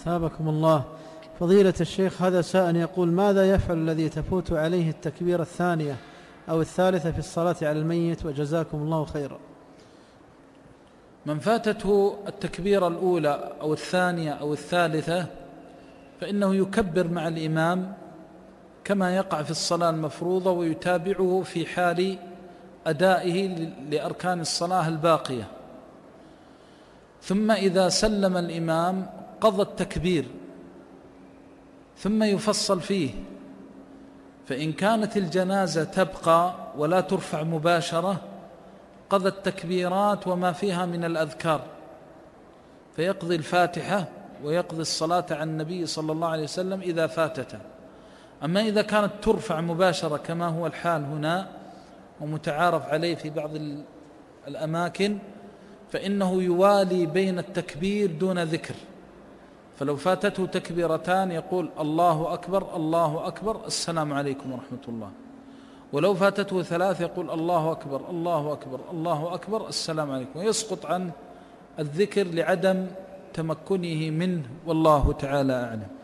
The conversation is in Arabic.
أثابكم الله. فضيلة الشيخ، هذا سائل يقول: ماذا يفعل الذي تفوت عليه التكبيرة الثانية أو الثالثة في الصلاة على الميت؟ وجزاكم الله خيرا. من فاتته التكبيرة الأولى أو الثانية أو الثالثة فإنه يكبر مع الإمام كما يقع في الصلاة المفروضة، ويتابعه في حال أدائه لأركان الصلاة الباقية. ثم إذا سلم الإمام قضى التكبير، ثم يفصل فيه. فإن كانت الجنازة تبقى ولا ترفع مباشرة قضى التكبيرات وما فيها من الأذكار، فيقضي الفاتحة ويقضي الصلاة على النبي صلى الله عليه وسلم إذا فاتته. أما إذا كانت ترفع مباشرة كما هو الحال هنا ومتعارف عليه في بعض الأماكن، فإنه يوالي بين التكبير دون ذكر. فلو فاتته تكبيرتان يقول الله أكبر الله أكبر السلام عليكم ورحمة الله، ولو فاتته ثلاث يقول الله أكبر الله أكبر الله أكبر السلام عليكم، ويسقط عن الذكر لعدم تمكنه منه، والله تعالى أعلم.